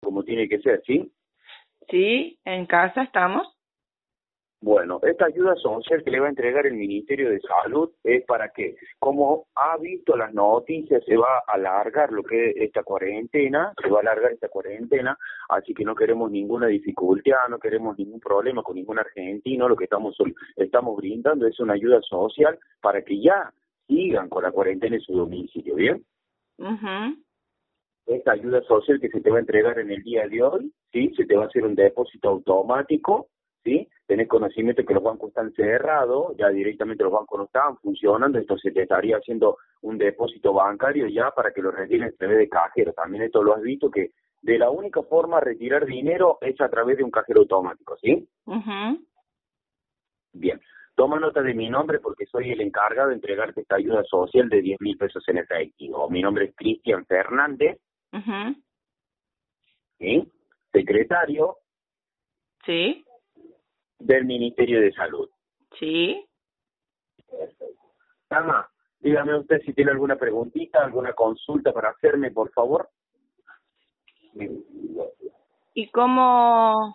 como tiene que ser, ¿sí? Sí, en casa estamos. Bueno, esta ayuda social que le va a entregar el Ministerio de Salud es para que, como ha visto las noticias, se va a alargar lo que es esta cuarentena, se va a alargar esta cuarentena, así que no queremos ninguna dificultad, no queremos ningún problema con ningún argentino, lo que estamos brindando es una ayuda social para que ya sigan con la cuarentena en su domicilio, ¿bien? Mhm. Esta ayuda social que se te va a entregar en el día de hoy, ¿sí? Se te va a hacer un depósito automático, ¿sí? Tenés conocimiento que los bancos están cerrados, ya directamente los bancos no estaban funcionando, entonces te estaría haciendo un depósito bancario ya para que lo retires a través de cajero. También esto lo has visto que de la única forma de retirar dinero es a través de un cajero automático, ¿sí? Mhm. Bien. Toma nota de mi nombre porque soy el encargado de entregarte esta ayuda social de 10.000 pesos en efectivo. Mi nombre es Cristian Fernández, Mhm. ¿sí? Secretario Sí, del Ministerio de Salud. sí. Dama, dígame usted si tiene alguna preguntita, alguna consulta para hacerme, por favor. ¿Y cómo?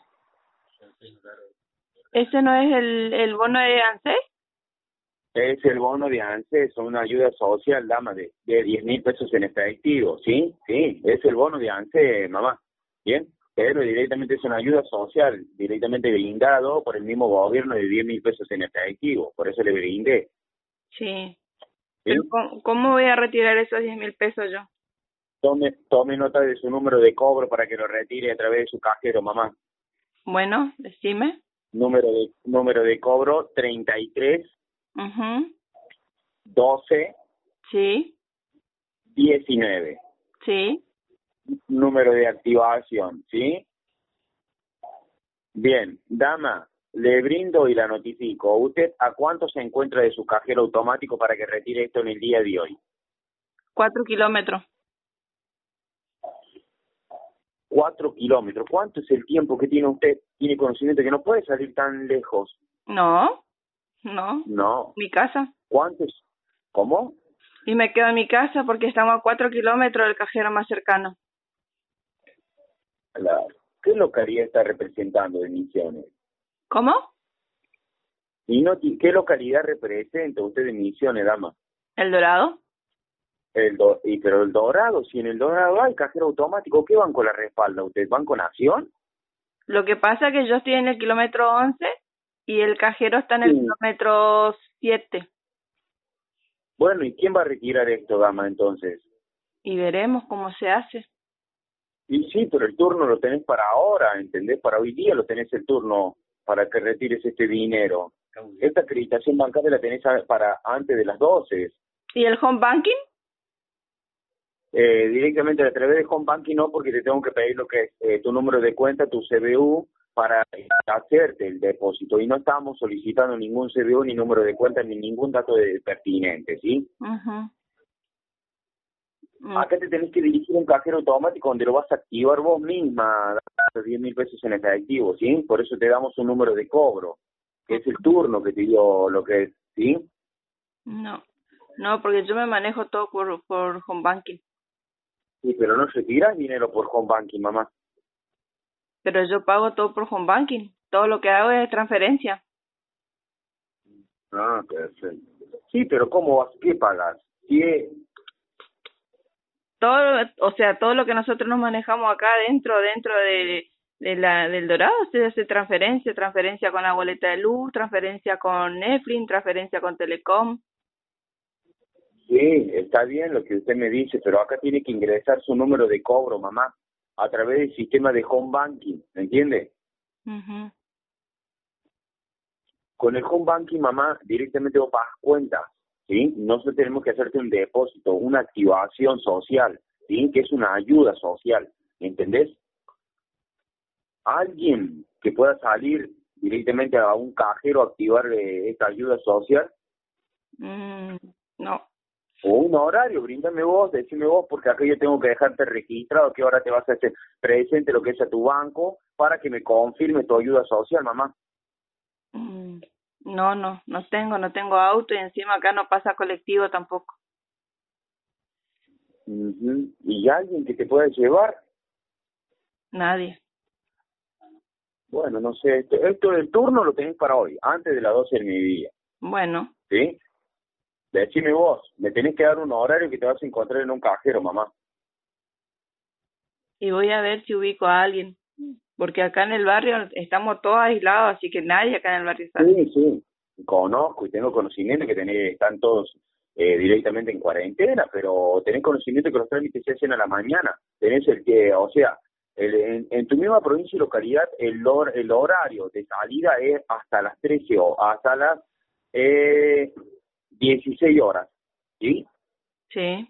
¿Ese no es el bono de ANSES? Es el bono de ANSES, una ayuda social, dama, de 10.000 pesos en efectivo, ¿sí? Sí, es el bono de ANSES, mamá. Bien, pero directamente es una ayuda social, directamente brindado por el mismo gobierno de 10.000 pesos en efectivo, por eso le brindé, Sí. ¿sí? Pero ¿cómo voy a retirar esos 10.000 pesos yo? Tome nota de su número de cobro para que lo retire a través de su cajero, mamá. Bueno, decime. Número de cobro 33 Mhm. 12 Sí, 19. sí. Número de activación, ¿sí? Bien, dama, le brindo y la notifico. ¿Usted a cuánto se encuentra de su cajero automático para que retire esto en el día de hoy? 4 kilómetros. 4 kilómetros. ¿Cuánto es el tiempo que tiene usted? Tiene conocimiento que no puede salir tan lejos. No, no. No. Mi casa. ¿Cuánto es? ¿Cómo? Y me quedo en mi casa porque estamos a 4 kilómetros del cajero más cercano. Claro. ¿Qué localidad está representando de Misiones? ¿Cómo? ¿Y no, qué localidad representa usted de Misiones, dama? ¿El Dorado? Pero el Dorado, si en el Dorado hay cajero automático, ¿qué banco la respalda usted? ¿Banco Nación? Lo que pasa es que yo estoy en el kilómetro 11 y el cajero está en el Sí. kilómetro 7. Bueno, ¿y quién va a retirar esto, dama, entonces? Y veremos cómo se hace. Y sí, pero el turno lo tenés para ahora, ¿entendés? Para hoy día lo tenés el turno para que retires este dinero. Esta acreditación bancaria la tenés para antes de las 12. ¿Y el home banking? Directamente a través de Home Banking no, porque te tengo que pedir lo que es tu número de cuenta, tu CBU, para hacerte el depósito. Y no estamos solicitando ningún CBU, ni número de cuenta, ni ningún dato pertinente, ¿sí? Ajá. Acá te tenés que dirigir a un cajero automático donde lo vas a activar vos misma, los 10.000 pesos en efectivo, ¿sí? Por eso te damos un número de cobro, que es el turno que te dio lo que es, ¿sí? No, no, porque yo me manejo todo por home banking. Sí, pero no retiras dinero por Home Banking, mamá. Pero yo pago todo por home banking. Todo lo que hago es transferencia. Ah, perfecto. Sí, pero ¿cómo vas? ¿Qué pagas? Sí, Todo, o sea, todo lo que nosotros nos manejamos acá dentro del Dorado, se hace transferencia con la boleta de luz, transferencia con Netflix, transferencia con Telecom. sí, está bien lo que usted me dice, pero acá tiene que ingresar su número de cobro, mamá, a través del sistema de Home Banking, ¿me entiende? Mhm. Con el Home Banking, mamá, directamente vos pagas cuentas, ¿sí? Nosotros tenemos que hacerte un depósito, una activación social, ¿sí? Que es una ayuda social, ¿entendés? Alguien que pueda salir directamente a un cajero a activar esta ayuda social, No, o un horario, bríndame vos, decime vos, porque acá yo tengo que dejarte registrado que ahora te vas a hacer presente lo que es a tu banco para que me confirme tu ayuda social, mamá. mm, no tengo auto y encima acá no pasa colectivo tampoco. Ujú. ¿Y alguien que te pueda llevar? Nadie. Bueno, no sé, esto del turno lo tenés para hoy, antes de las 12 del mediodía, Bueno, ¿sí? Decime vos, me tenés que dar un horario que te vas a encontrar en un cajero, mamá. y voy a ver si ubico a alguien. Porque acá en el barrio estamos todos aislados, así que nadie acá en el barrio sale. Sí, sí, conozco y tengo conocimiento que están todos directamente en cuarentena, pero tenés conocimiento que los trámites se hacen a la mañana. Tenés el que, o sea, en tu misma provincia y localidad el horario de salida es hasta las 13 o hasta las 16 horas, ¿sí? Sí.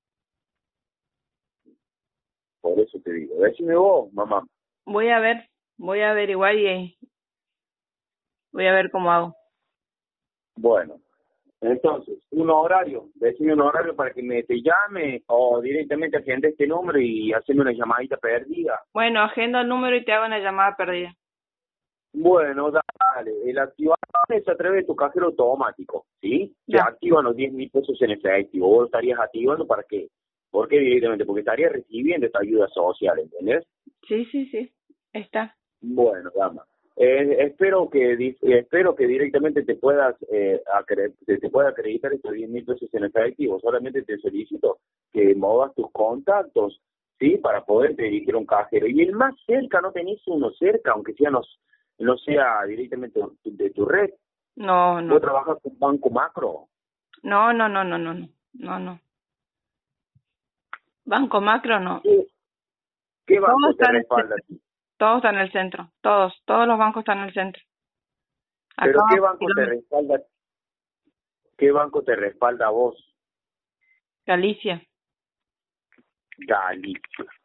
Por eso te digo. Decime vos, mamá. Voy a ver, voy a averiguar y voy a ver cómo hago. Bueno, entonces, un horario, decime un horario para que te llame o directamente agende este número y hacerme una llamadita perdida. Bueno, agendo el número y te hago una llamada perdida. Bueno, dale, el activación es a través de tu cajero automático, ¿sí? Se Ya. activan los 10.000 pesos en efectivo. Vos lo estarías activando para qué. ¿Por qué directamente? Porque estarías recibiendo esta ayuda social, ¿entendés? Sí, sí, sí. Está. Bueno, dama. Espero que directamente te puedas te pueda acreditar estos 10.000 pesos en efectivo. Solamente te solicito que movas tus contactos, ¿sí? Para poderte dirigir a un cajero. Y el más cerca, ¿no tenés uno cerca, aunque sea no sea directamente de tu red? No, no. ¿Vos trabajas con Banco Macro? No, no, no, no, no, no. No, no. Banco Macro no. ¿Qué Todos banco te están, respalda a ti? todos están en el centro. Todos los bancos están en el centro. Acá, ¿Pero qué banco te respalda? ¿Qué banco te respalda a vos? Galicia. Galicia.